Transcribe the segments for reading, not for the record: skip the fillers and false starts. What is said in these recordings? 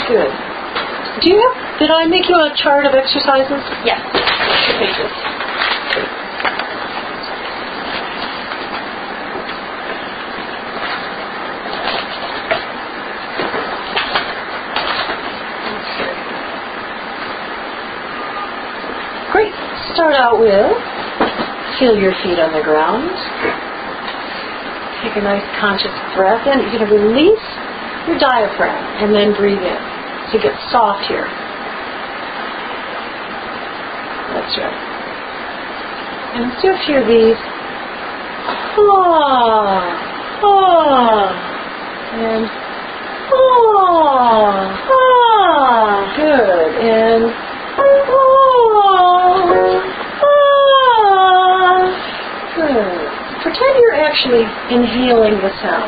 Good. Did I make you a chart of exercises? Yes. 2 pages. Great. Start out with feel your feet on the ground. Take a nice conscious breath in. You're going to release your diaphragm and then breathe in. So you get soft here. That's right. And let's do a few of these. Ah, ah, and ah, ah. Good. And good. Pretend you're actually inhaling the sound.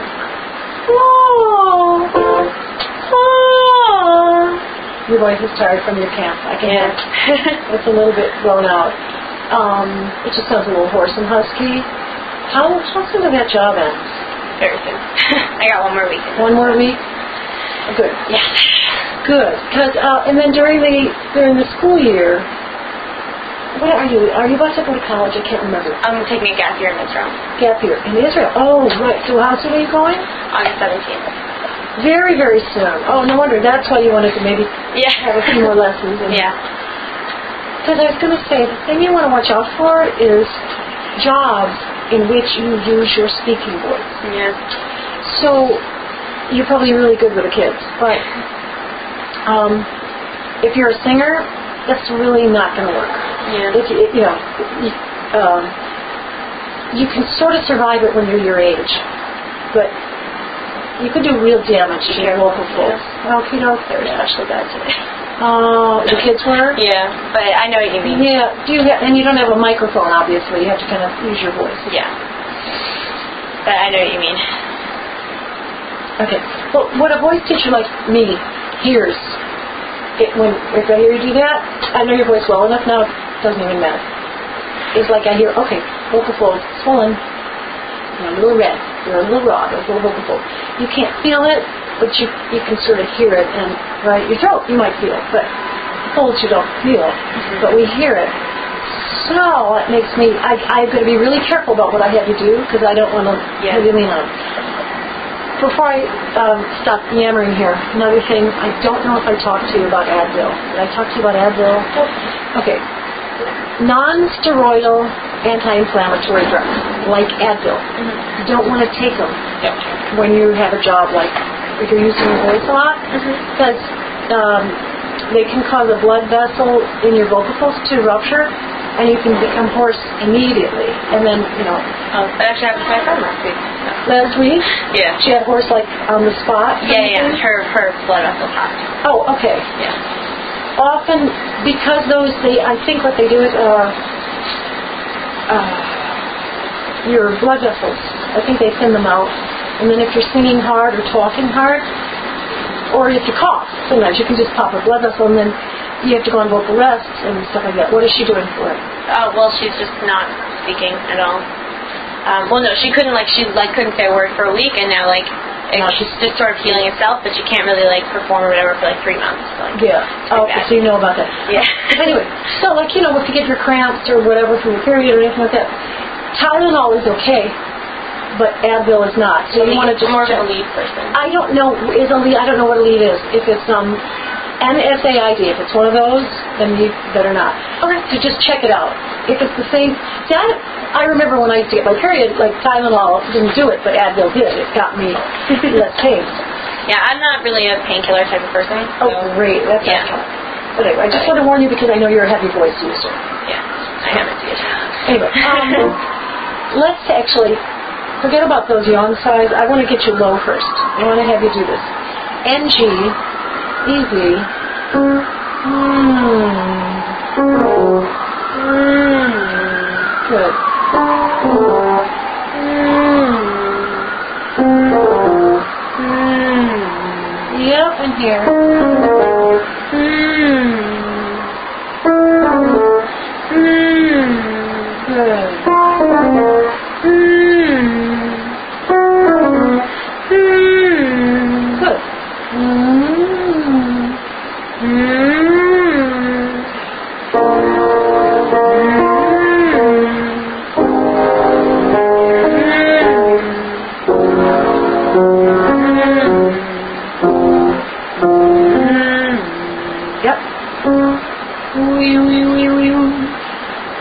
Your voice is tired from your camp. I can hear it. It's a little bit blown out. It just sounds a little hoarse and husky. How soon did that job end? Very soon. I got 1 more week. 1 more week? Good. Yes. Good. And then during the school year, what are you? Are you about to go to college? I can't remember. I'm taking a gap year in Israel. Gap year in Israel. Oh, right. So how soon are you going? August 17th. Very, very soon. Oh, no wonder. That's why you wanted to maybe have a few more lessons. Yeah. Because I was going to say, the thing you want to watch out for is jobs in which you use your speaking voice. Yeah. So you're probably really good with the kids, but if you're a singer, that's really not going to work. Yeah. If you can sort of survive it when you're your age, but you could do real damage to your vocal folds. Okay, no, they were especially bad today. The kids were? Yeah, but I know what you mean. Yeah. And you don't have a microphone, obviously. You have to kind of use your voice. Yeah. But I know what you mean. Okay. Well, what a voice teacher like me hears, if I hear you do that, I know your voice well enough now, it doesn't even matter. It's like I hear, okay, vocal folds swollen, you're a little red, you're a little raw, there's a little vocal fold. You can't feel it, but you can sort of hear it, and right, your throat you might feel, but the folds you don't feel, but we hear it. So it makes me, I've got to be really careful about what I have you do, because I don't want to have you lean on. Before I stop yammering here, another thing, I don't know if I talked to you about Advil. Did I talk to you about Advil? Okay. Non-steroidal anti-inflammatory drugs, like Advil. You don't want to take them when you have a job like, if you're using your voice a lot, because they can cause a blood vessel in your vocal folds to rupture, and you can become hoarse immediately. And then, Oh, that actually happened to my friend last week. Last week? Yeah. She had hoarse, like, on the spot? Yeah. Her blood vessel popped. Oh, okay. Yeah. Often, because I think what they do is, your blood vessels, I think they thin them out. And then if you're singing hard or talking hard, or if you cough, sometimes you can just pop a blood vessel, and then you have to go on vocal rest and stuff like that. What is she doing for it? Oh, well, she's just not speaking at all. Well, no, she couldn't say a word for a week, and now, she's just sort of healing itself, but she can't really, perform or whatever for, 3 months. Okay, so you know about that. Yeah. Anyway, so, if you get your cramps or whatever from your period or anything like that, Tylenol is okay, but Advil is not. So you want to just more of a lead person. I don't know what a lead is. If it's NSAID, if it's one of those, then you better not. Okay. So just check it out. If it's the same, I remember when I used to get my period, Tylenol didn't do it, but Advil did. It got me less pain. Yeah, I'm not really a painkiller type of person. Oh, great. That's excellent. But anyway, I just want to warn you because I know you're a heavy voice user. Yeah, I am a user. Anyway, let's actually forget about those yawn sighs. I want to get you low first. I want to have you do this. NG, easy. Good. Yep, and here. Good. Good.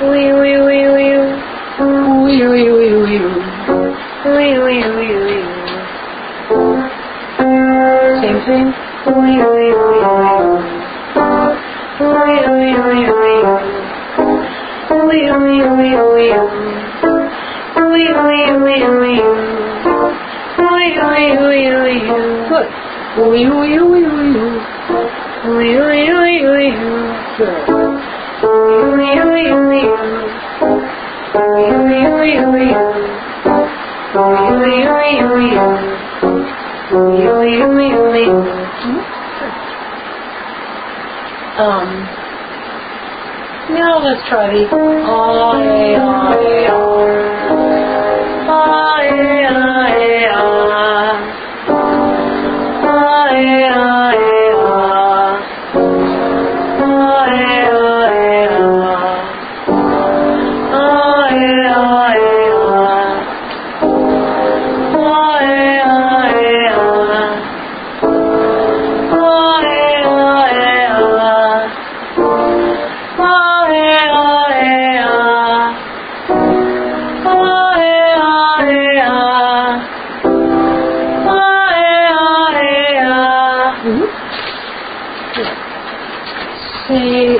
Wee wee wee wee. Wee wee wee wee. Wee wee wee wee. Same thing. Wee wee wee wee. Wee wee wee wee. Wee wee wee wee. Wee wee wee wee. Wee wee wee wee. Good. Wee wee wee wee. Wee wee wee wee. Good. Wee wee wee. Wee wee wee wee. Wee wee wee wee. Wee wee wee wee. Now let's try the say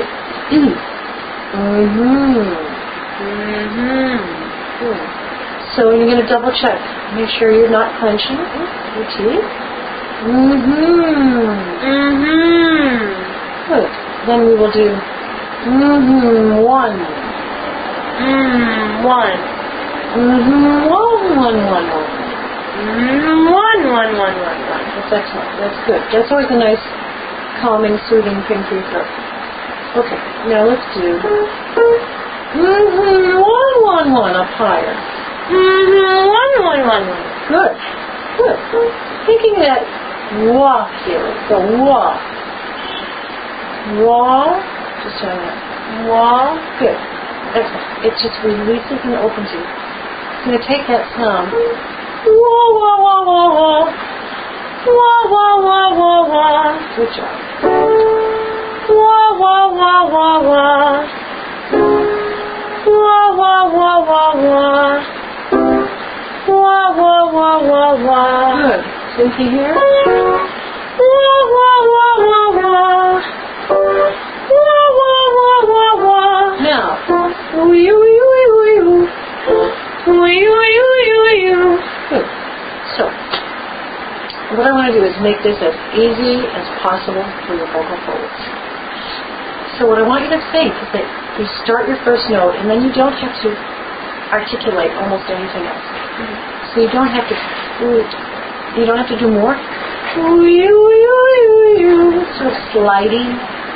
So you're going to double check. Make sure you're not clenching your teeth. Good. Then we will do one. One. One. That's excellent. That's good. That's always a nice, calming, soothing thing for your throat. Okay. Now let's do one up higher. One. Good. Thinking that wah feeling. So wah. Wah. Just try that. Wah. Good. Excellent. It just releases and opens you. I'm going to take that sound. Wah, wah, wah, wah, wah. Wah, wah, wah, wah, wah. Good job. Wah, wah, wah, wah, wah. Wah, wah, wah, wah, wah. Wah, wah, wah, wah, wah. Good. Stinky here. Wah, wah, wah, wah, wah. Wah, wah, wah, wah, wah. Now, wee, wee, wee, wee, wee. Wee, wee, wee, wee, wee. Good. So, what I want to do is make this as easy as possible for your vocal folds. So what I want you to think is that you start your first note and then you don't have to articulate almost anything else. So you don't have to do more. Sort of sliding.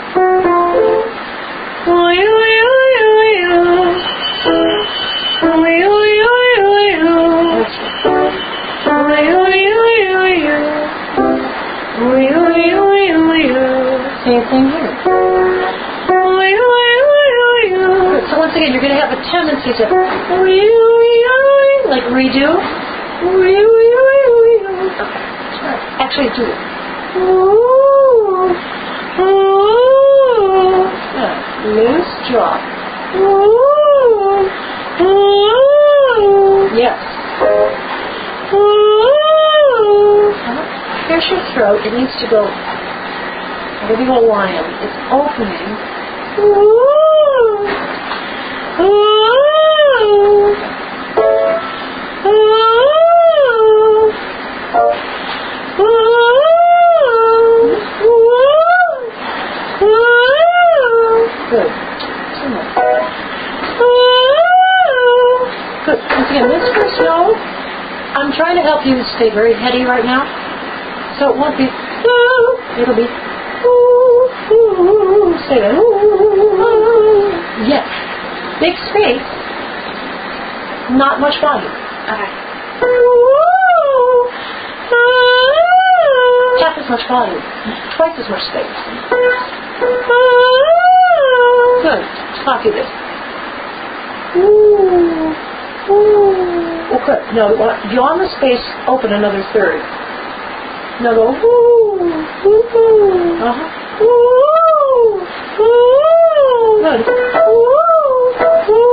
Same thing here. So once again, you're going to have a tendency to like redo. Okay. Actually do it. Yeah. Loose jaw. Yes. Here's your throat. It needs to go. What do you call lion? It's opening. Good. Good. Once again, this first note, I'm trying to help you stay very heady right now. So it won't be it'll be say that. Yes. Big space. Not much volume. Okay. Half as much volume. Twice as much space. Good. Copy this. Okay. No, beyond the space, open another third. Now go. Good.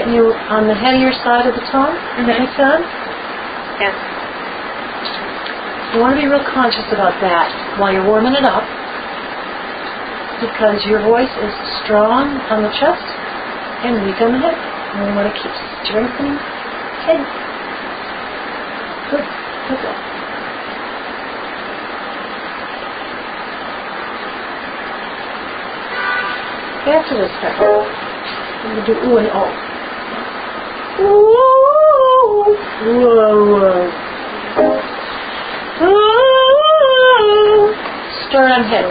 get you on the headier side of the tone. Does that make sense? Yeah. You want to be real conscious about that while you're warming it up, because your voice is strong on the chest and weak on the head. And we want to keep strengthening head. Good. Good. After this part, we're going to do ooh and oh. Start on head.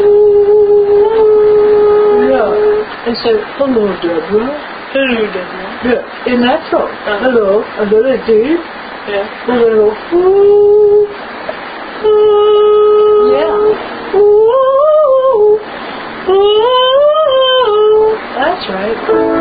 Yeah. And so, hello, Deborah. Hello, Deborah. Yeah. In that tone. Hello. A little deep. Yeah. A little ooh. Yeah. Ooh. Ooh. That's right.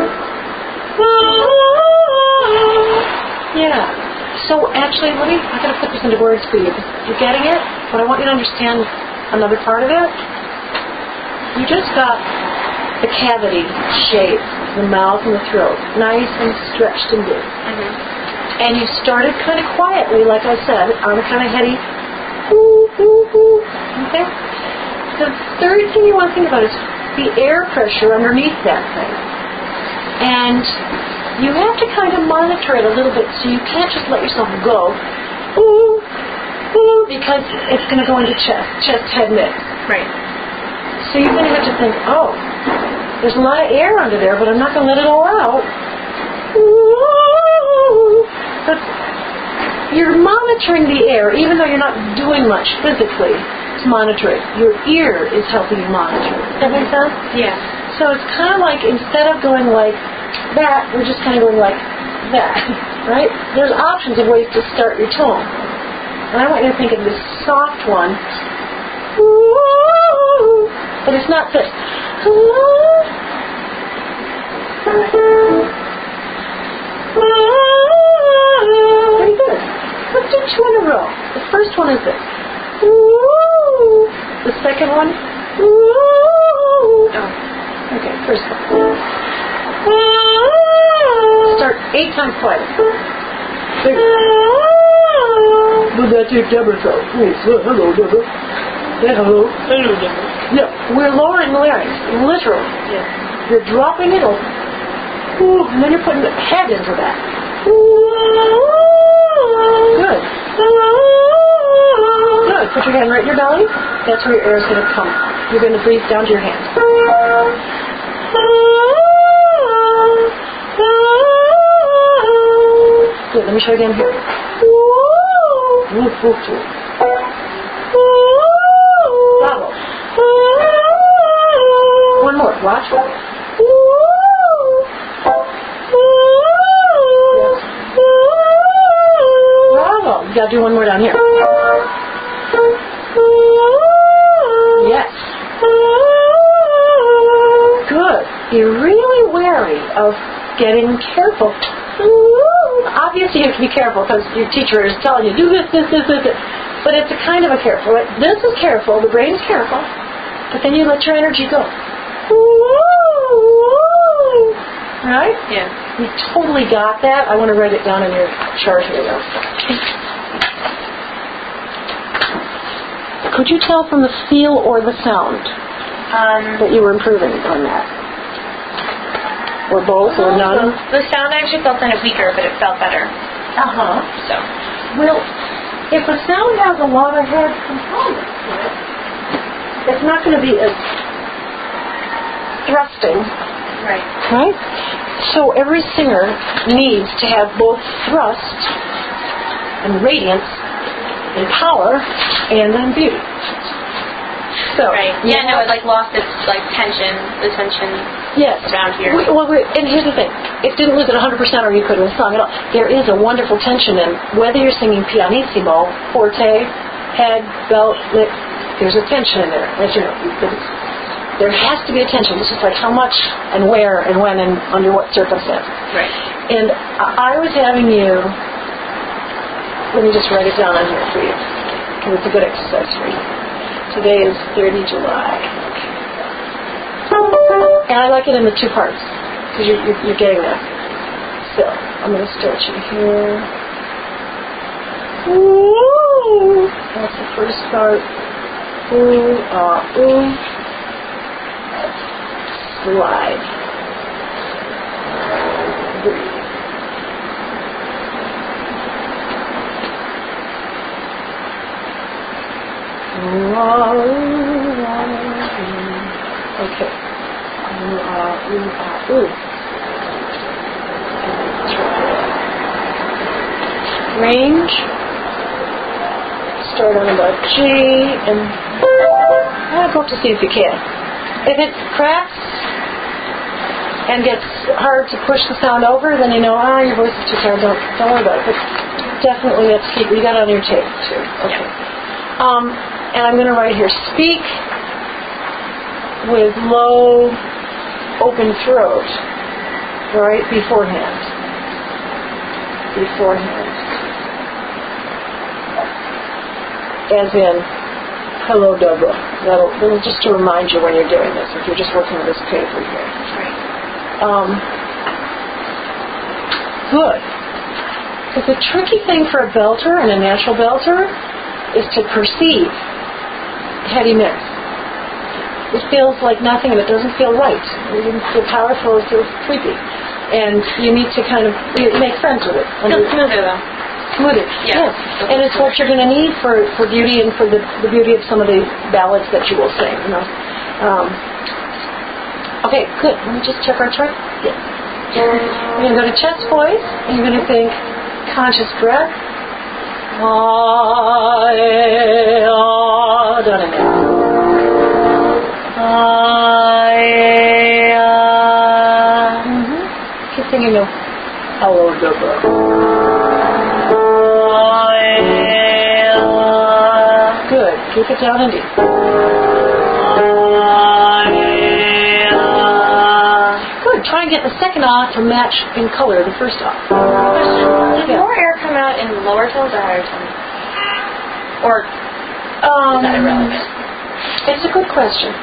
Yeah. So actually, I gotta put this into words for you. You're getting it, but I want you to understand another part of it. You just got the cavity shape, the mouth and the throat, nice and stretched and big. Mm-hmm. And you started kind of quietly, like I said, on a kind of heady, ooh, ooh, ooh. Okay? The third thing you want to think about is the air pressure underneath that thing. And you have to kind of monitor it a little bit, so you can't just let yourself go, ooh, ooh, because it's going to go into chest, head, mix. Right. So you're going to have to think, oh, there's a lot of air under there, but I'm not going to let it all out. Ooh. But you're monitoring the air, even though you're not doing much physically to monitor it. Your ear is helping you monitor it. Does that make sense? Yeah. So it's kind of like, instead of going like that, we're just kind of going like that, right? There's options of ways to start your tone. And I want you to think of this soft one. Ooh, but it's not this. Ooh. Pretty good. Let's do two in a row. The first one is this. Ooh. The second one. Ooh. Oh. Okay, first one. Start 8 times quieter. Would that take Deborah's throat? Hello, Deborah. Yeah, hello. Hello, Deborah. Yeah, we're lowering the larynx, literally. Yeah. You're dropping it open. Ooh, and then you're putting the head into that. Good. Good. Put your hand right in your belly. That's where your air is going to come. You're going to breathe down to your hands. Good. Let me show you again here. Bravo. One more. Watch. Yes. Bravo. You got to do one more down here. Yes. Good. Be really wary of getting careful. Obviously, you have to be careful because your teacher is telling you, do this. But it's a kind of a careful. Right? This is careful. The brain is careful. But then you let your energy go. Right? Yeah. You totally got that. I want to write it down in your chart here, though. Could you tell from the feel or the sound that you were improving on that? Or both, or none? The sound actually felt kind of weaker, but it felt better. Uh-huh. So. Well, if a sound has a lot of head components to it, it's not going to be as thrusting. Right. Right? So every singer needs to have both thrust and radiance and power and then beauty. So, right. Yeah, no, it lost its tension, the tension yes. around here. And here's the thing. It didn't lose it 100% or you couldn't have sung at all. There is a wonderful tension in whether you're singing pianissimo, forte, head, belt, lick, there's a tension in there, as you know. There has to be a tension. It's just like how much and where and when and under what circumstance. Right. And I was having you, let me just write it down on here for you, because it's a good exercise for you. Today is 30 July. And I like it in the two parts, because you're getting that. fill. I'm going to stretch it here. Ooh. That's the first part. Ooh, ooh. Slide. Breathe. Ooh, ooh, okay. Ooh, ooh. Range. Start on about G and go up to see if you can. If it cracks and gets hard to push the sound over, then you know, your voice is too tired. Don't worry about it. But definitely let's keep. You got it on your tape too. Okay. And I'm going to write here. Speak with low, open throat. Right beforehand. As in, hello, Deborah. That'll just to remind you when you're doing this, if you're just working with this paper here. Good. Because the tricky thing for a belter and a natural belter is to perceive heavy mix. It feels like nothing and it doesn't feel right. It doesn't feel powerful, it feels creepy. And you need to kind of make friends with it. Feels smoother though. Smoother. Yes. And it's what you're going to need for beauty and for the beauty of some of the ballads that you will sing. You know. Okay, good. Let me just check our chart. Yes. You're going to go to chest voice, and you're going to think conscious breath. Down in there. Keep singing the hello, Deborah. Good. Keep it down and deep. Good. Try and get the second to match in color the first Does more air come out in lower tones or higher tones? Or is that irrelevant? It's a good question.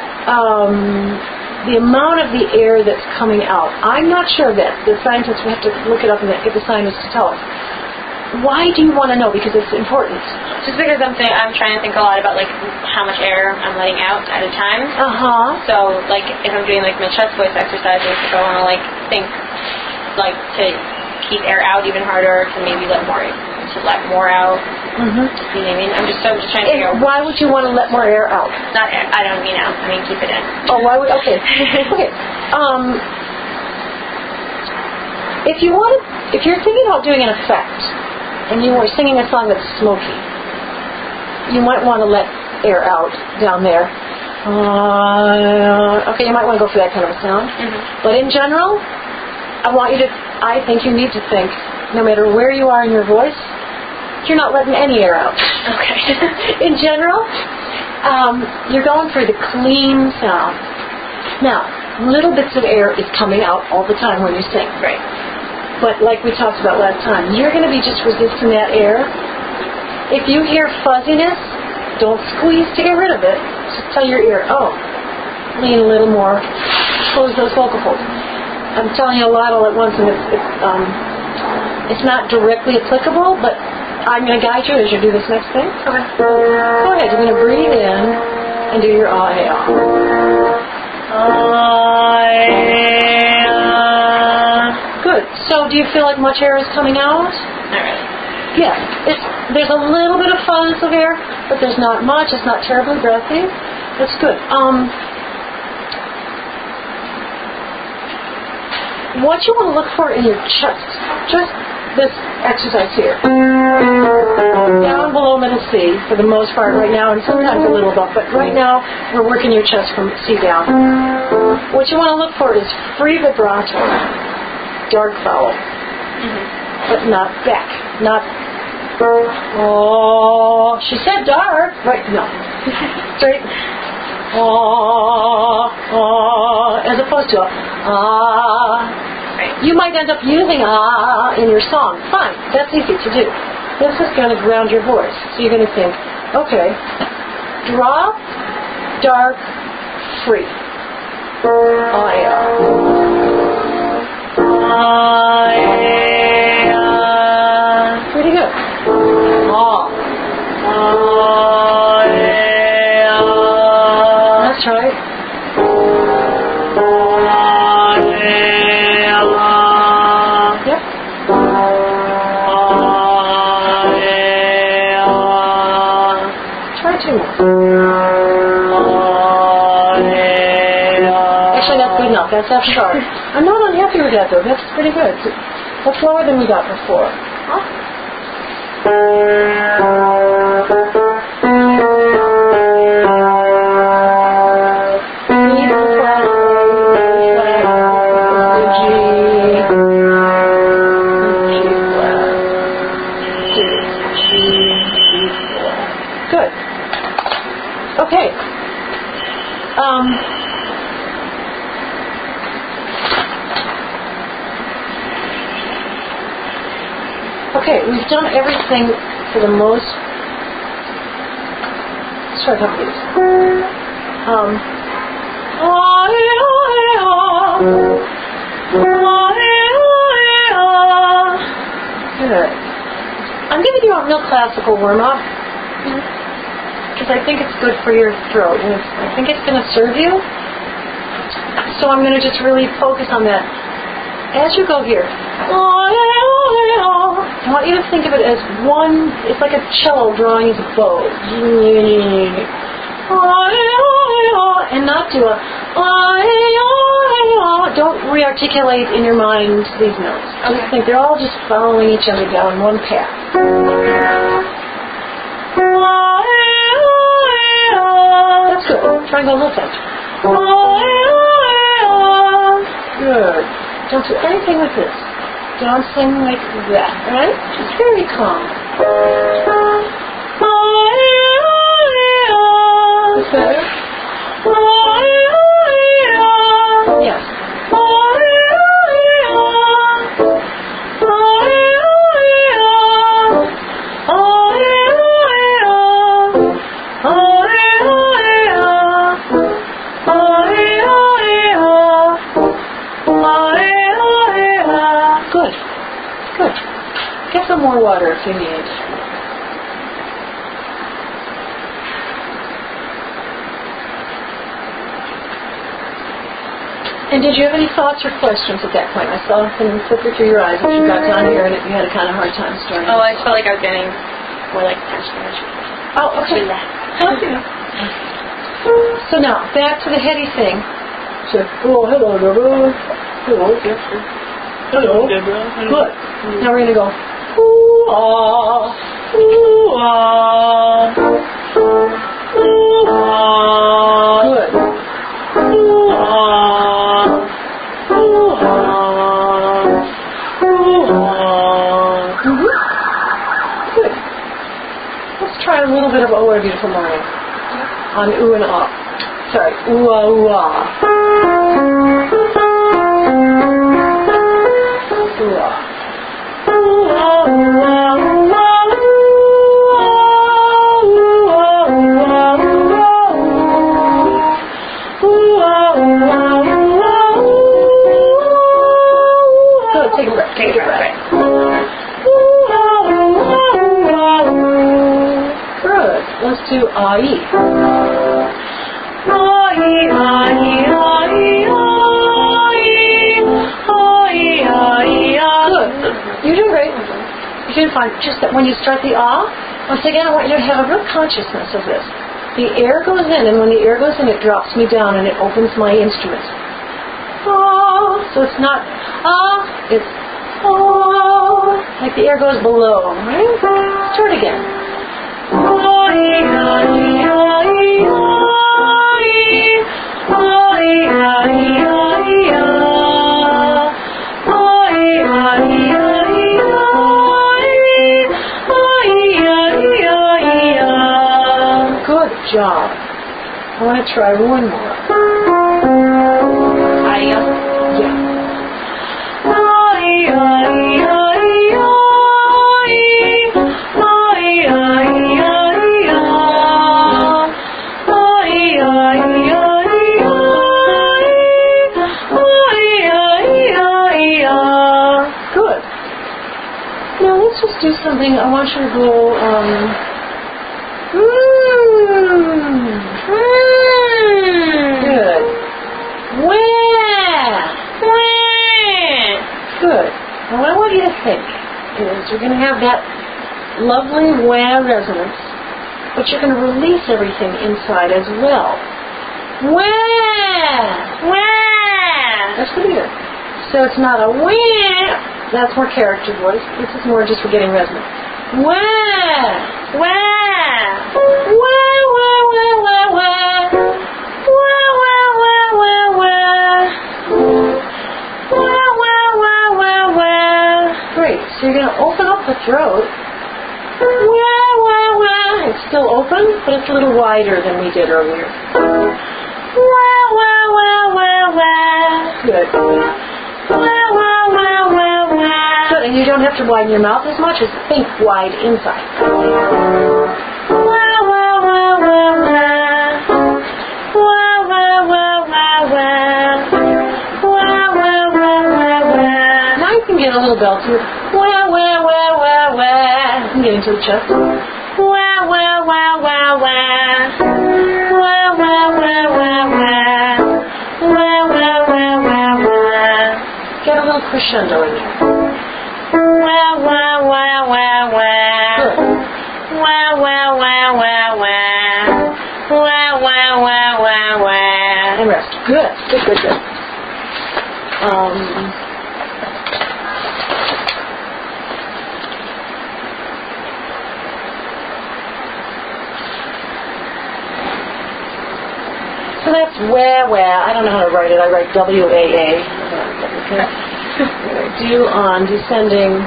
The amount of the air that's coming out, I'm not sure of that. The scientists, we have to look it up and get the scientists to tell us. Why do you want to know? Because it's important. Just because I'm trying to think a lot about like how much air I'm letting out at a time. So like if I'm doing like my chest voice exercises, if I want to like think like to keep air out even harder, to maybe let more out. You know what I mean? I'm just trying to figure out. Why would you want to let more air out? Not air, I don't mean out. I mean keep it in. Oh, why would? Okay. Okay. If you're thinking about doing an effect, and you were singing a song that's smoky, you might want to let air out down there. Okay, you might want to go for that kind of a sound. But in general, I think you need to think, no matter where you are in your voice, you're not letting any air out. Okay. In general, you're going for the clean sound. Now, little bits of air is coming out all the time when you sing. Right. But like we talked about last time, you're going to be just resisting that air. If you hear fuzziness, don't squeeze to get rid of it. Just tell your ear, lean a little more. Close those vocal folds. I'm telling you a lot all at once, and it's not directly applicable, but I'm going to guide you as you do this next thing. Okay. Go ahead. You're going to breathe in and do your Good. So do you feel like much air is coming out? Not really. Yeah. There's a little bit of fuzz of air, but there's not much. It's not terribly breathy. That's good. What you want to look for in your chest, just this exercise here. Down below middle C for the most part right now, and sometimes a little above, but right now we're working your chest from C down. What you want to look for is free vibrato, dark vowel, but not back, not she said dark, right? No, straight. As opposed to you might end up using in your song. Fine, that's easy to do. This is going to ground your voice. So you're going to think, okay, drop, dark, free. I 2 more. Actually, that's good enough. That's F sharp. I'm not unhappy with that, though. That's pretty good. That's lower than we got before. Huh? Good. Okay. Okay, we've done everything for the most. Let's try a couple of these. Good. I'm giving you a real classical warm-up because I think it's good for your throat, and I think it's going to serve you. So I'm going to just really focus on that. As you go here, I want you to think of it as one, it's like a cello drawing as a bow. And not do a, don't re-articulate in your mind these notes. I just think they're all just following each other down one path. That's good. Try and go a little faster. Good. Don't do anything with this. Don't sing like that, right? Just very calm. Is better? Yes. Good. Good. Get some more water if you need. And did you have any thoughts or questions at that point? I saw them flicker through your eyes as you got down here and you had a kind of hard time starting. Oh, I felt like I was getting more like consternation. Oh, okay. Okay. So now, back to the heady thing. So, oh, hello, Deborah. Hello. Hello. Good. Now we're going to go, ooh-ah, ooh-ah, ooh-ah. Good. Ooh-ah, ooh-ah, ooh-ah. Good. Let's try a little bit of Oh, What a Beautiful Morning on ooh and ah. Sorry, ooh-ah, ooh-ah. Good, take a breath. Take a breath. Good. Let's do I-E. Good. You're doing great. You're doing fine. Just that when you start the ah, once again, I want you to have a real consciousness of this. The air goes in, and when the air goes in, it drops me down, and it opens my instrument. Ah, so it's not ah, it's ah, like the air goes below, right? Start again. Good job. I want to try one more. Yeah. Good. Now let's just do something. I want you to go, Good. Good. Now what I want you to think is you're going to have that lovely wah resonance, but you're going to release everything inside as well. Wah! Wah! That's pretty good. So it's not a wah. That's more character voice. This is more just for getting resonance. Wah! Wah! Wah, wah, wah, wah, wah. Wah, wah, wah, wah, wah. Wah, wah, wah, wah, wah. Great. So you're going to open up the throat. Wah, wah, wah. It's still open, but it's a little wider than we did earlier. Wah, wah, wah, wah, wah. Good. Wah, wah, wah, wah, wah. Good. And you don't have to widen your mouth as much as think wide inside. Wah, wah, wah, wah, wah. Wah, wah, wah, wah, wah. Wah, wah, wah, wah, wah. Now you can get a little belty. Wah, wah, wah, wah, wah. You can get into the chest. Wah, wah, wah, wah, wah. Wah, wah, wah, wah, wah. Wah, wah, wah, wah, wah. Get a little crescendo in there. Wah, wah, wah, wah, wah. Good. Wah, wah, wah, wah, wah. Wah, wah, wah, wah, wah. And rest. Good. Good, good, good. So that's wah, wah. I don't know how to write it. I write W-A-A. Okay. Do on descending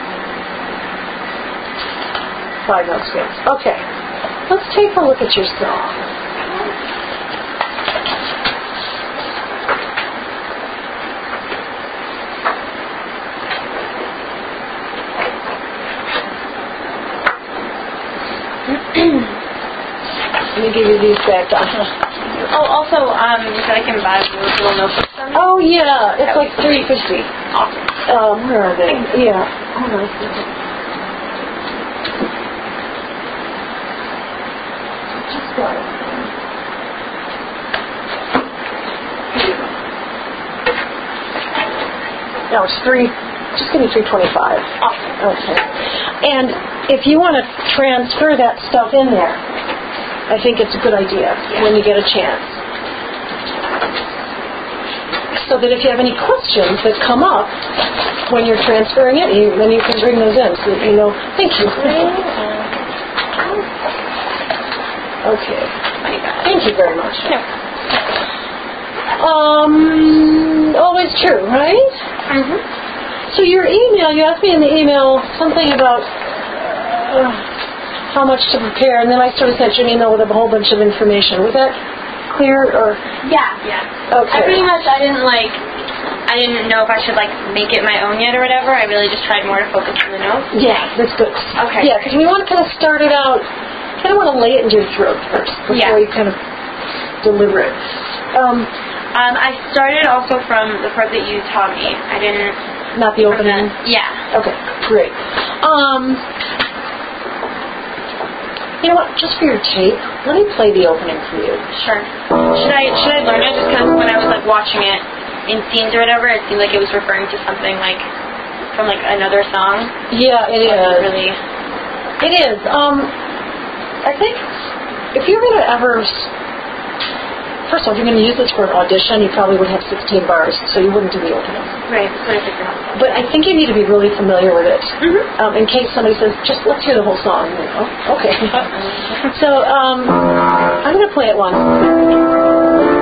5-note scales. Okay. Let's take a look at your song. Let me give you these back. Oh, also, you said I can buy those little notebooks from you? Oh, yeah. It's like $3.50. Awesome. Where are they? Yeah. Hold on a second. Just got it. No, it's just give me $3.25. Awesome. Okay. And if you want to transfer that stuff in there, I think it's a good idea when you get a chance. So that if you have any questions that come up when you're transferring it, then you can bring those in so that you know. Thank you. Okay. Thank you very much. Always true, right? Mm-hmm. So your email, you asked me in the email something about how much to prepare, and then I sort of sent you an email with a whole bunch of information. Was that clear, or? Yeah. Okay. I pretty much, I didn't know if I should, make it my own yet or whatever. I really just tried more to focus on the notes. Yeah, that's good. Okay. Yeah, because we want to kind of start it out, kind of want to lay it into your throat first before you kind of deliver it. I started also from the part that you taught me. I didn't... Not the opening? Yeah. Okay, great. You know what? Just for your tape, let me play the opening for you. Sure. Should I learn it? Just because when I was watching it in scenes or whatever, it seemed like it was referring to something from another song. Yeah, it is. Really. It is. I think if you're going to ever. First of all, if you're going to use this for an audition, you probably would have 16 bars, so you wouldn't do the opening. Right, that's what I figured out. But I think you need to be really familiar with it. Mm-hmm. In case somebody says, just let's hear the whole song. Okay. So, I'm going to play it once.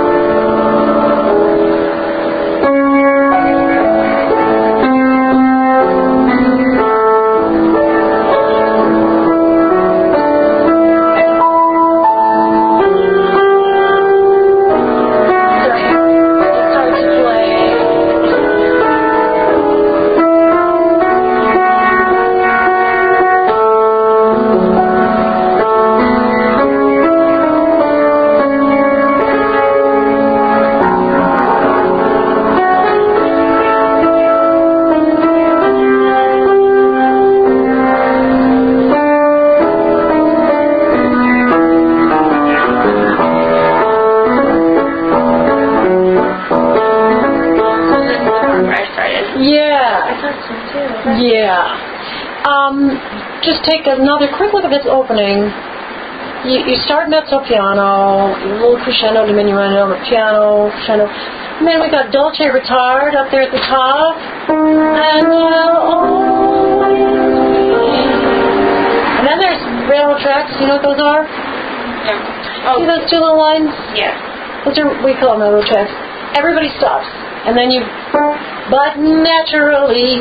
Just take another quick look at this opening you start mezzo piano, a little crescendo, diminuendo, piano, crescendo. And then we got dolce retard up there at the top. And then there's railroad tracks. You know what those are? Yeah. See those two little lines? Yeah. Those are, we call them railroad tracks. Everybody stops. And then you, but naturally,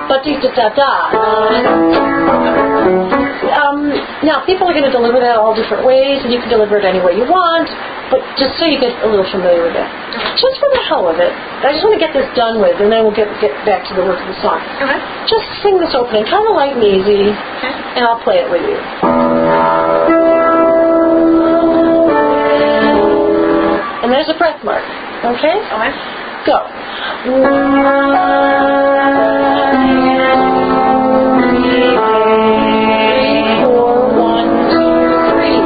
now, people are going to deliver that all different ways, and you can deliver it any way you want, but just so you get a little familiar with it. Just for the hell of it, I just want to get this done with, and then we'll get back to the work of the song. Okay. Just sing this opening, kind of light and easy, and I'll play it with you. And there's a breath mark, okay? Okay. Go. 1, 2, 3, 4, 1, 2, 3.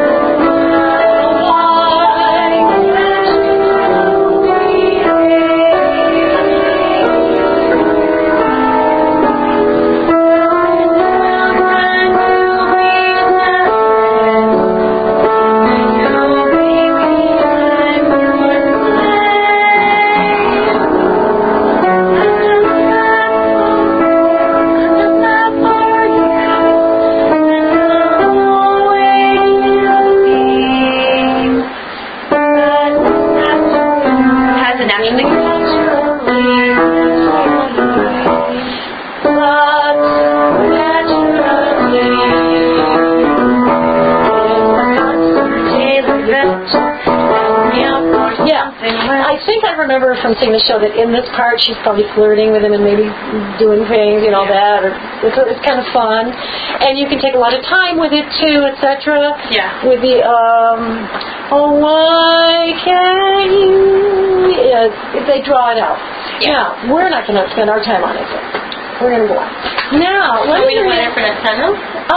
Remember from seeing the show that in this part she's probably flirting with him and maybe doing things, you know, that, or it's kind of fun, and you can take a lot of time with it too, etc. Yeah. With the oh why can't you? If they draw it out. Yeah. Now we're not going to spend our time on it. We're going to go on. Now, let me play it for that sentence.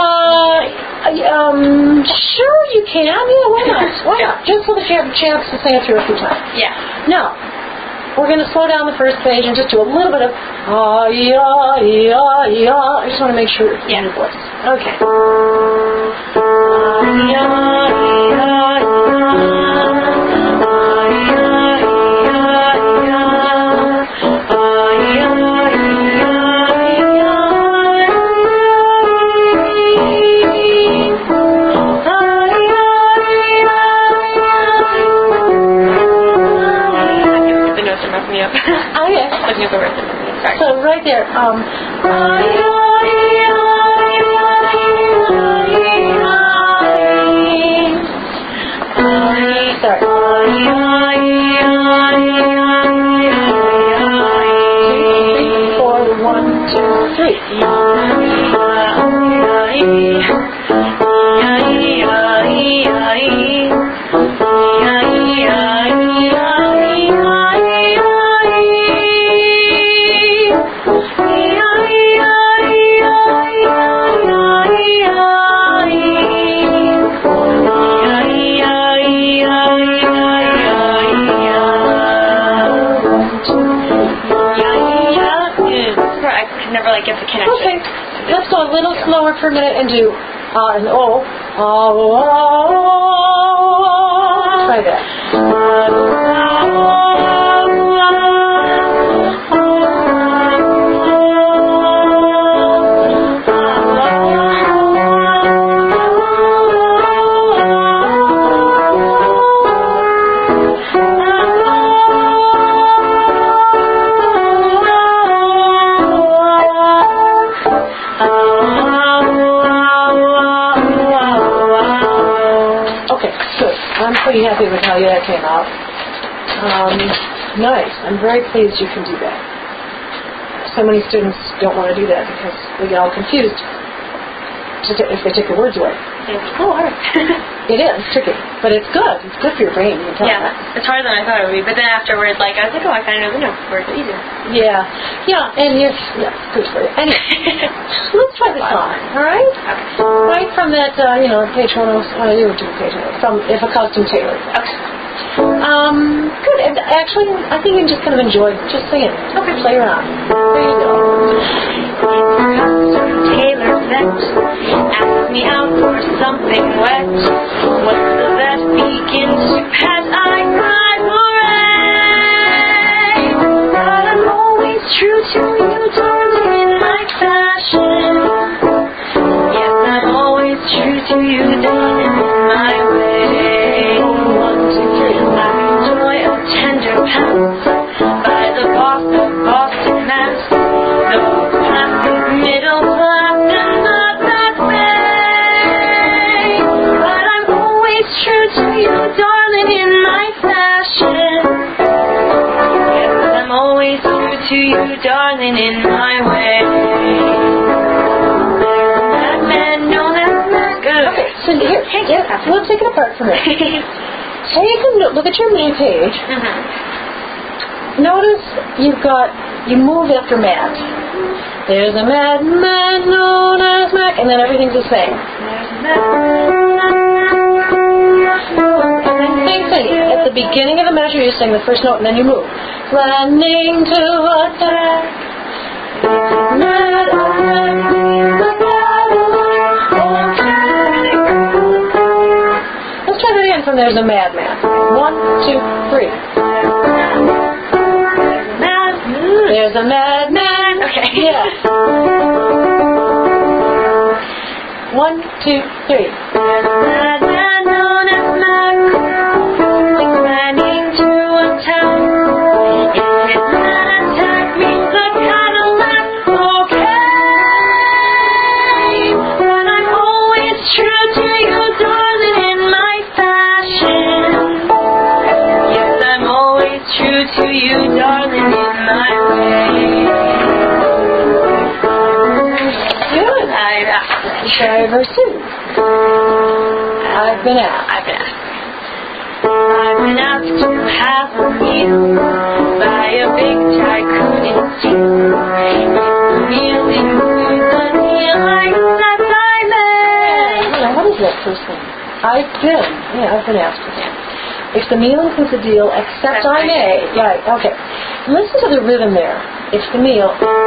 Sure you can. Yeah, why not? Why not? Just so that you have a chance to sing it through a few times. Yeah. Now, we're going to slow down the first page and just do a little bit of I just want to make sure it's in your voice. Okay. So right there, Okay, let's go a little slower for a minute and do and try that. Pretty happy with how that came out. Nice. I'm very pleased you can do that. So many students don't want to do that because they get all confused if they take the words away. It's so hard. It is tricky, but it's good. It's good for your brain. You can tell that. It's harder than I thought it would be. But then afterwards, I was like, I kind of know the notes where it's easier. Yeah, and good for you. Anyway, let's try this on. All right. Okay. Right from that, page 1. You would do page 1 from If a Custom Tailor. Okay. Good. And actually, I think you can just kind of enjoy just singing. Okay. Play around. There you go. Tailor that asked me out for something wet. Once the vet begins to pet, I cry, hooray! But I'm always true to you, darling, in my fashion. Yes, I'm always true to you, darling, in my way. 1, 2, 3. I enjoy a tender pounce by the boss of Boston, Mass. No plastic middle class and not that way. But I'm always true to you, darling, in my fashion. Yes, I'm always true to you, darling, in my way. That man known as Mac. Okay, so here, we'll take it apart for a minute. Take a look at your new page. Notice you move after Matt. There's a madman known as Mac, and then everything's the same. Same thing. At the beginning of the measure, you sing the first note, and then you move. Planning to attack. Let's try that again from There's a Madman. 1, 2, 3. There's a madman. Okay. Yeah. 1, 2, 3. Madman known as Mac, planning to attack. If his man attack means the Cadillac, okay. But I'm always true to you, darling, in my fashion. Yes, I'm always true to you, darling, in my way. Good. Try verse 2. I've been asked. I've been asked to have a meal by a big tycoon in steel. If the meal includes a meal like that I made. What is that first thing? I've been asked for that. If the meal includes a deal, except I may. Right, okay. Listen to the rhythm there. If the meal.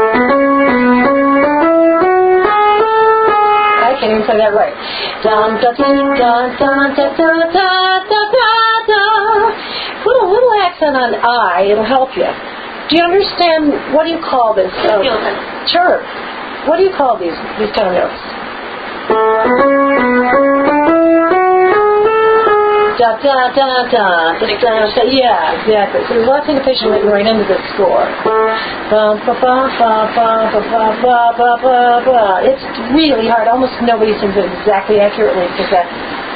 I can't even play that right. Dun da dun dun dun da da da da da da. Put a little accent on I, it'll help you. Do you understand, what do you call this? Sure. What do you call these kind of notes? Da da da da da da. Yeah, exactly. So there's a lot of syncopation written right into this score. Ba ba ba ba ba ba ba ba ba ba. It's really hard. Almost nobody sings it exactly accurately because that.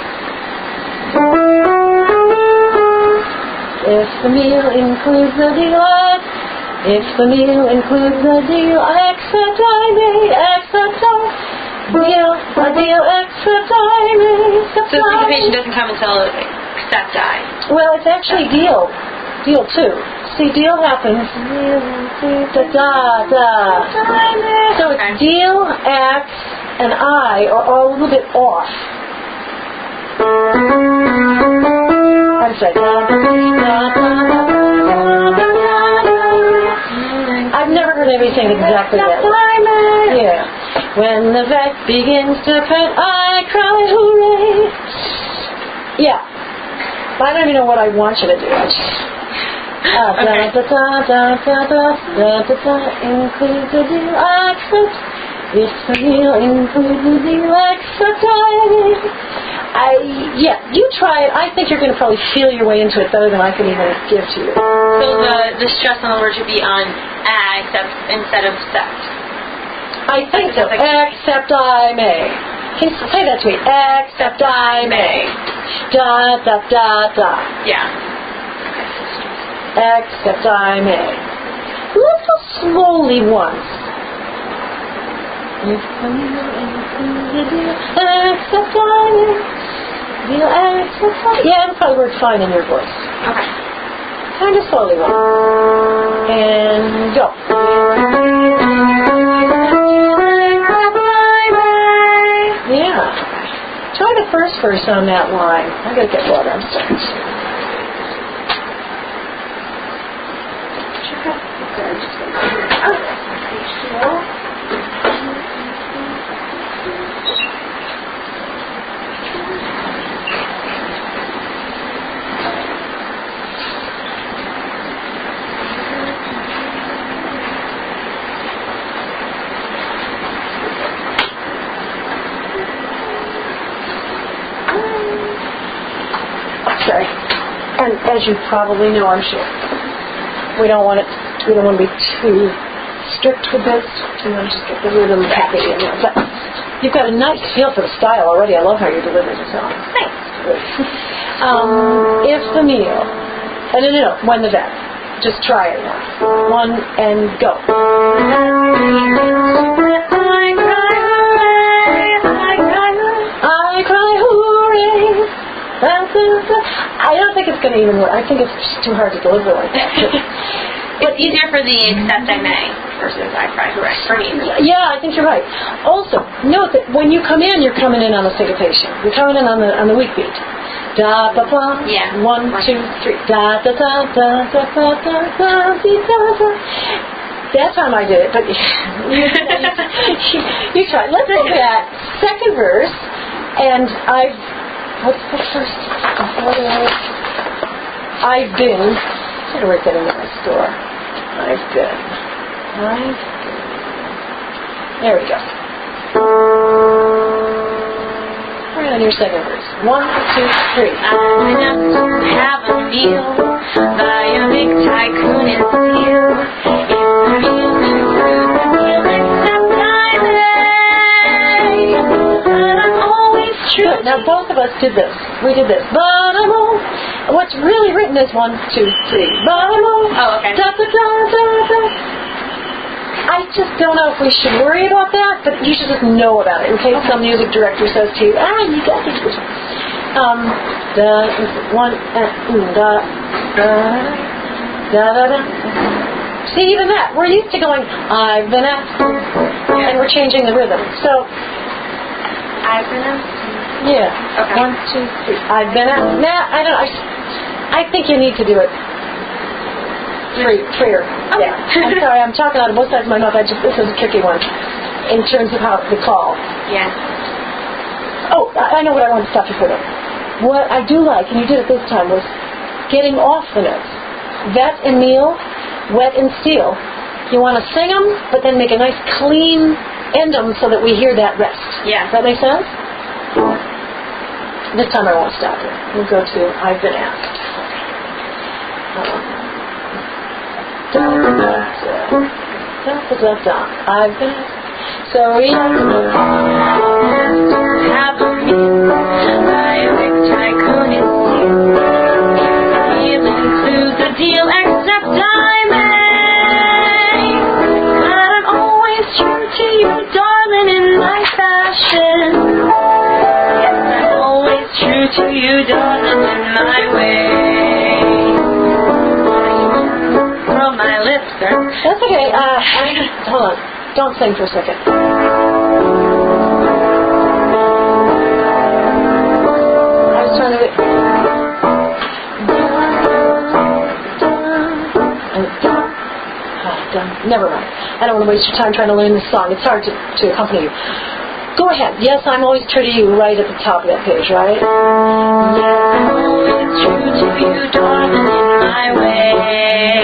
If the meal includes the deal, if the meal includes the deal, except I may, except I. Deal, a deal, except I may, except So I. syncopation doesn't come until except I. Well, it's actually deal 2. See, deal happens. Da da da. So it's deal, X, and I are all a little bit off. I'm sorry. I've never heard anybody sing exactly that way. Yeah. When the vet begins to pet, I cry hooray. Yeah. I don't even know what I want you to do. Includes the deal, except if the meal includes the deal, except you try it. I think you're going to probably feel your way into it better than I can even give to you. So the stress on the word should be on except instead of except. I think so. Except I may. Can you say that to me? Except I may. Da da da da. Yeah. Except I may. Let's go slowly once. Except I may. Yeah, it'll probably work fine in your voice. Okay. Kind of slowly once. And go. Yeah. Try the first verse on that line. I gotta get water. I'm sorry. Okay. And as you probably know, I'm sure, we don't want to be too strict with this. We want to just get the rhythm happy in there. But you've got a nice feel for the style already. I love how you're delivering the song. Thanks. If the meal, no, when the vet. Just try it now. 1 and go. I cry hooray. I don't think it's going to even work. I think it's just too hard to deliver like that. It's easier for the except I may versus I cry hooray for me. Yeah, I think you're right. Also, note that when you come in, you're coming in on the syncopation. You're coming in on the weak beat. Da da da. Yeah. 1, 2, 3. Da da da da da da da da da da. That time I did it, but you try. Let's look at that second verse. And what's the first? I've been. I should work that into my store. I've been. There we go. We're on your second verse. 1, 2, 3. I'm enough to have a meal by a big tycoon in steel. If the meal includes a meal except I may. But I'm always true. Good. Now both of us did this. We did this. But I'm all. What's really written is 1, 2, 3. But I'm all. Oh, okay. Da da da da da. I just don't know if we should worry about that, but you should just know about it in case some music director says to you, you got to do this. See, even that, we're used to going, I've been asked, and we're changing the rhythm. So, I've been asked. yeah, Okay. 1, 2, 3. I've been asked. Nah, I don't. I think you need to do it. Freer. Okay. Yeah. I'm sorry, I'm talking out of both sides of my mouth. This is a tricky one in terms of how the call. Yeah. Oh, I know what I want to stop you for though. What I do like, and you did it this time, was getting off the notes. Vet and meal, wet and steel. You want to sing them, but then make a nice clean end them so that we hear that rest. Yeah. Does that make sense? This time I won't stop it. We'll go to I've been asked. I've been so we have a meal by a big tycoon in steel. He'll include the deal except I may. But I'm always true to you, darling, in my fashion. Yes, I'm always true to you, darling, in my way. My lips are... That's okay. Hold on. Don't sing for a second. I was trying to... Never mind. I don't want to waste your time trying to learn this song. It's hard to accompany you. Go ahead. Yes, I'm always true to you right at the top of that page, right? Yes, I'm always true to you, darling, in my way.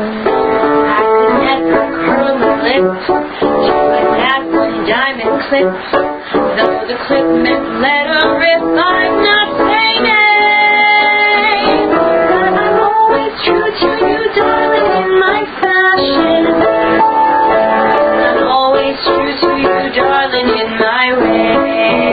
To a dazzling diamond clip. Though the clip meant let her rip, I'm not saying nay. But I'm always true to you, darling, in my fashion. I'm always true to you, darling, in my way.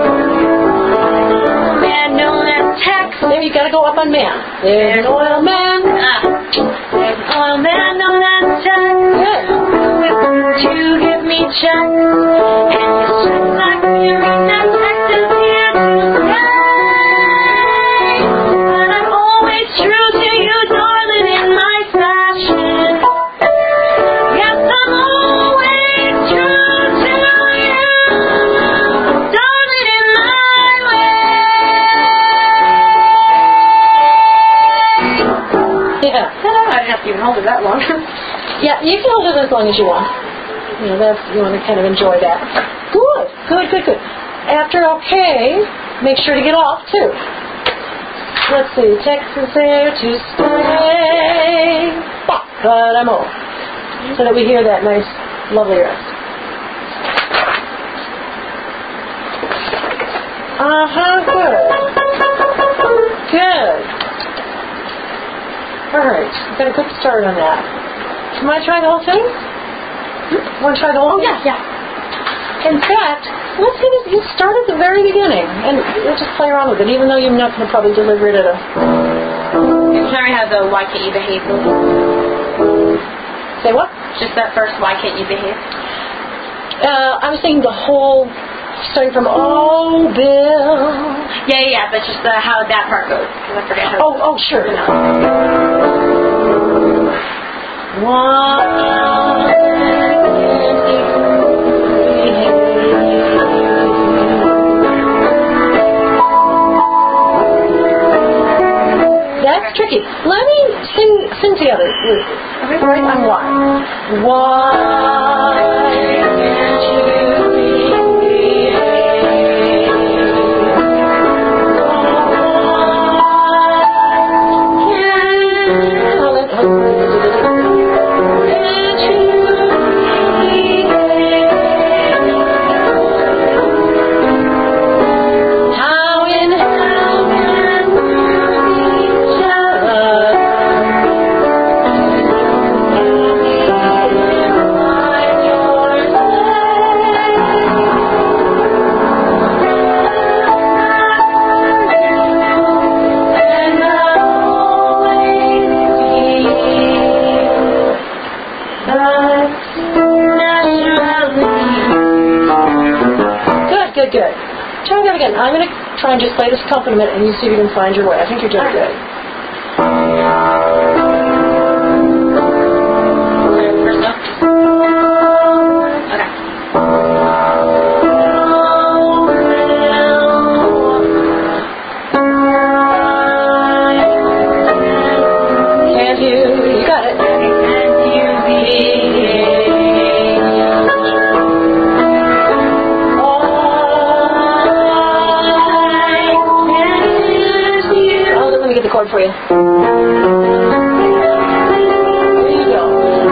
Man known as Tex. There, you gotta go up on man. There's an oil man. There's an oil man known as Tex. Good. To give me check, and it's just like hearing that Texas here to stay. But I'm always true to you, darling, in my fashion. Yes, I'm always true to you, darling, in my way. Yeah. I didn't have to even hold it that long. Yeah, you can hold it as long as you want. You want to kind of enjoy that. Good. After okay, make sure to get off too. Let's see, Texas there to stay. But I'm old. So that we hear that nice, lovely rest. Good. All right. We've got a good start on that. You want to try the whole thing? Want to try the whole thing? Yeah. In fact, let's get it. You start at the very beginning, and we'll just play around with it, even though you're not going to probably deliver it at a... Can we have the why can't you behave? Say what? Just that first why can't you behave? I was thinking the whole, starting from Oh Bill. Yeah, but just how that part goes. Because I forget how. Oh, sure. That's tricky. Let me sing together. Okay, right on why. Why can't you behave? Good. Try that again. I'm going to try and just play this accompaniment and you see if you can find your way. I think you're doing good. Can't you got it. Chord for you. There you go.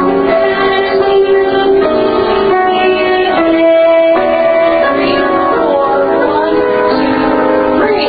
3, 4, 1, 2, 3.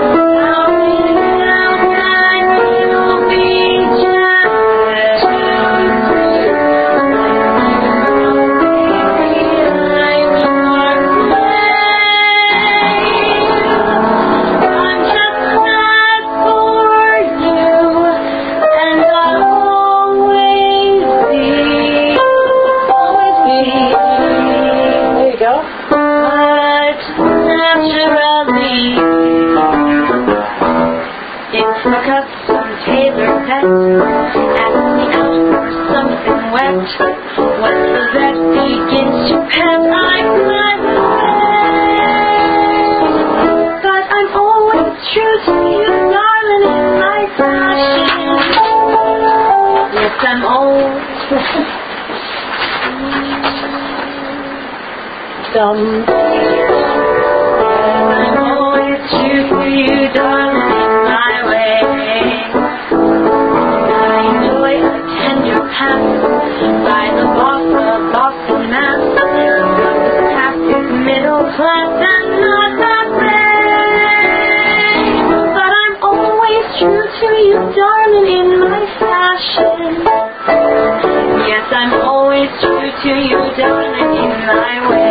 I'm always true to you, darling, in my way. I enjoy a tender pass by the boss of Boston, Mass. Half is middle class and not that great. But I'm always true to you, darling, in my fashion. Yes, I'm always true to you, darling, in my way.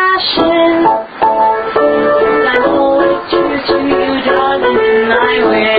My way.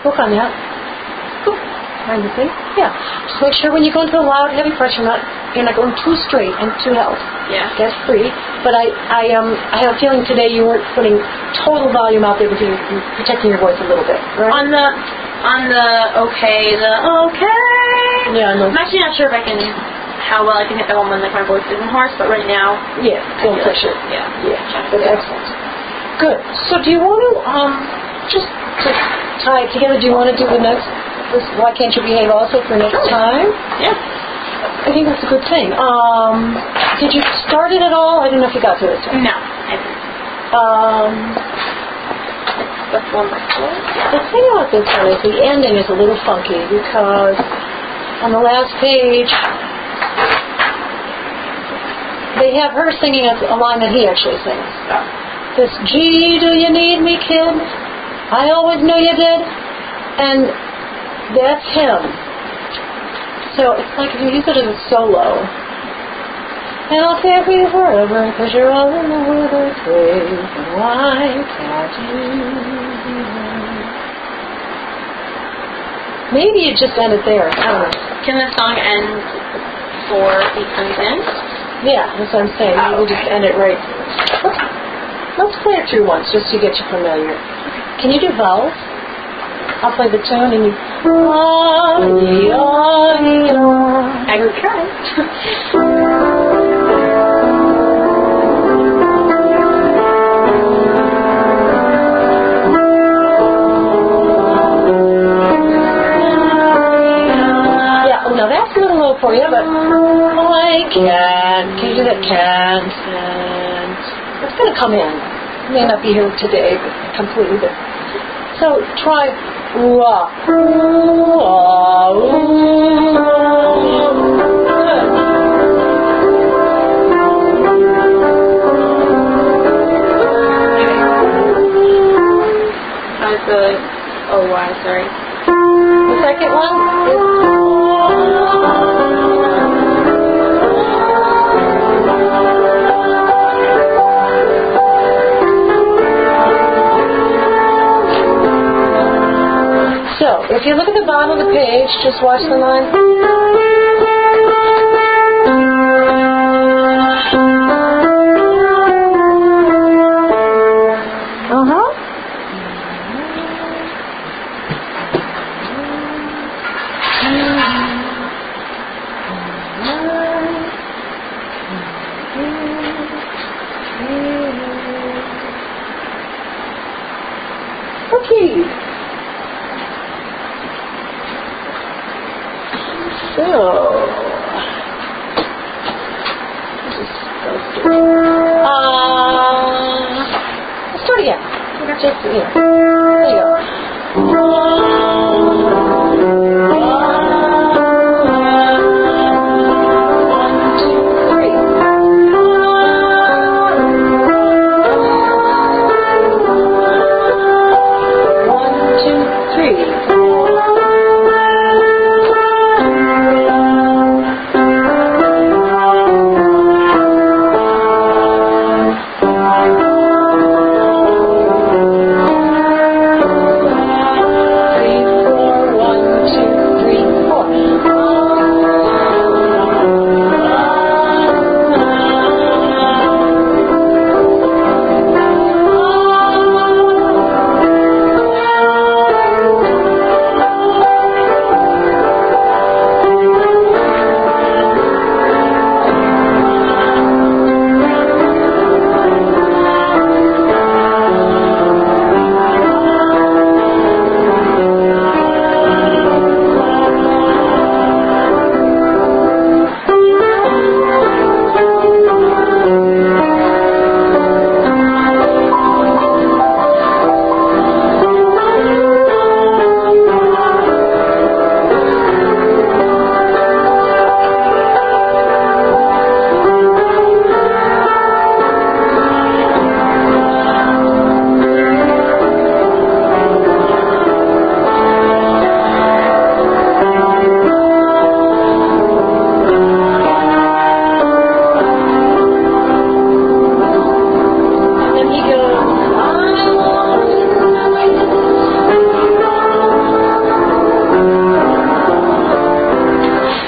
Work on that. Kind of thing. Yeah. Just make sure when you go into the loud, heavy pressure, you're not going too straight and too held. Yeah. Get free. But I have a feeling today you weren't putting total volume out there, but you're protecting your voice a little bit, right? On the okay. Yeah. I'm actually not sure if I can, how well I can hit that one when like my voice isn't hoarse, but right now. Yeah. Don't push it. Yeah. That's excellent. Good. So do you want to just to tie it together? Do you want to do the next? Why Can't You Behave also for next time? Yeah. I think that's a good thing. Did you start it at all? I don't know if you got to it. No, I didn't. That's one more. The thing about this one is the ending is a little funky because on the last page they have her singing a line that he actually sings. This, gee, do you need me, kid? I always knew you did. And that's him. So it's like if you use it as a solo. And I'll take you forever because you're all in the weather grave. Why can't you be home? Maybe you just end it there. I don't know. Can the song end before he comes in? Yeah, that's what I'm saying. Maybe we'll just end it right. Let's play it through once just to get you familiar. Can you do vowels? I'll play the tune and you... I will try. Yeah, now that's a little low for you, but I can't. Can you do that? Can't. It's going to come in. It may not be here today, but completely different. So try ra. How's the why? Sorry. The second one is so, if you look at the bottom of the page, just watch the line. Okay. So, let's start again. Just, there you go.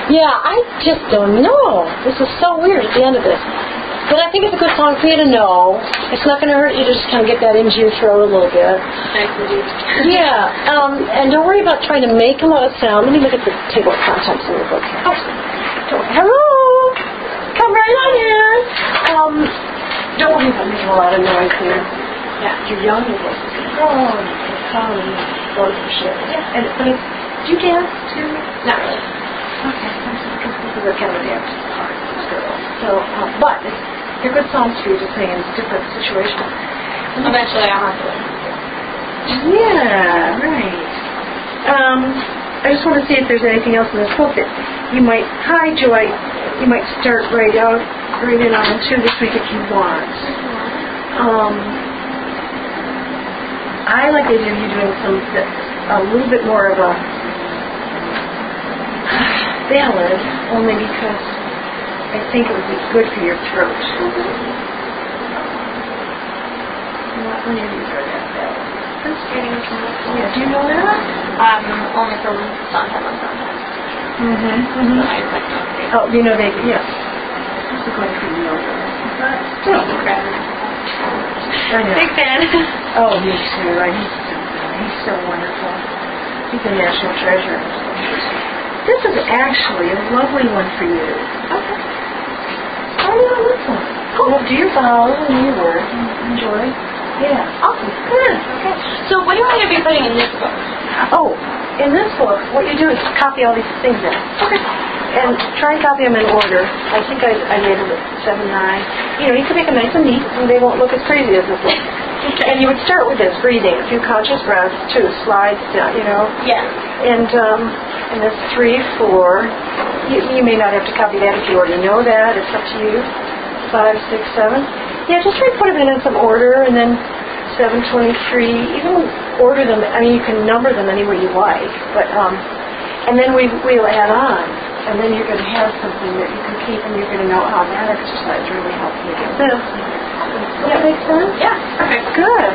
Yeah, I just don't know. This is so weird at the end of this. But I think it's a good song for you to know. It's not going to hurt you to just kind of get that into your throat a little bit. Nice and deep. Yeah, and don't worry about trying to make a lot of sound. Let me look at the table of contents in your book. Oh, hello. Come right on in. Don't worry about making a lot of noise here. Yeah, you're young, your voice is going to go, and it's calm, and go for shit. Yeah, but do you dance too? Not really. Okay, this is a kind of a dance part of this girl. So, but they're good songs for you to sing in different situations. Eventually I'll have to. Yeah, right. I just want to see if there's anything else in this book that you might, hi Joy, you might start right in on into this week if you want. I like the idea of you doing a little bit more of a ballad, only because I think it would be good for your throat. Not many of these are that ballad. Yeah, do you know that? Only from Sondheim on Sondheim. Oh, you know they, yes. This is going to be yoga. But still. I know. Big fan. Oh, me too. He's so wonderful. He's a national treasure. This is actually a lovely one for you. Okay. Oh, yeah, this one. Cool. Well, do your vows and your word and enjoy. Yeah. Awesome. Good. Okay. So what do you want to be putting in this book? Oh, in this book, what you do is copy all these things in. Okay. And try and copy them in order. I think I labeled it 7, 9. You know, you can make them nice and neat, and they won't look as crazy as this one. Okay. And you would start with this, breathing, a few conscious breaths, 2 slides down, you know. Yeah. And this 3, 4. You may not have to copy that if you already know that. It's up to you. 5, 6, 7. Yeah, just try to put them in some order, and then 7, 23. Even order them. I mean, you can number them any way you like, but and then we'll add on, and then you're going to have something that you can keep, and you're going to know how that exercise really helps you get this. Does that make sense? Yeah. Perfect. Good.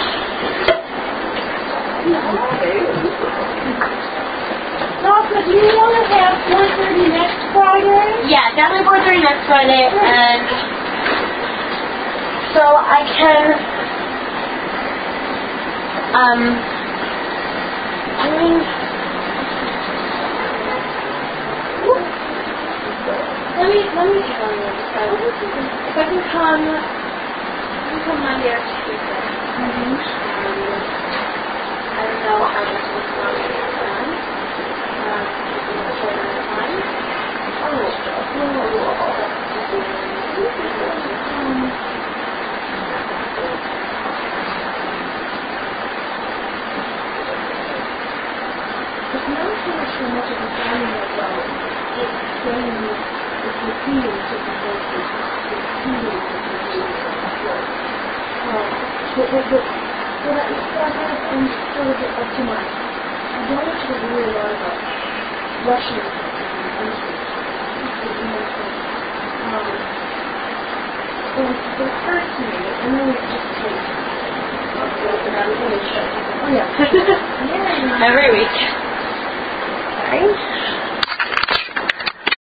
Now, do you want to have 4:30 next Friday? Yeah, definitely 4:30 next Friday, and so I can let me tell you. If I can come Monday or Tuesday. I don't know how much this one is done. It's not so much of a family about it's saying it's repeating different voices, repeating different voices. But I am sort of up to my, I don't actually worry a lot about rushing and so it occurs to me, and then it just takes. Oh yeah. Every week. Right?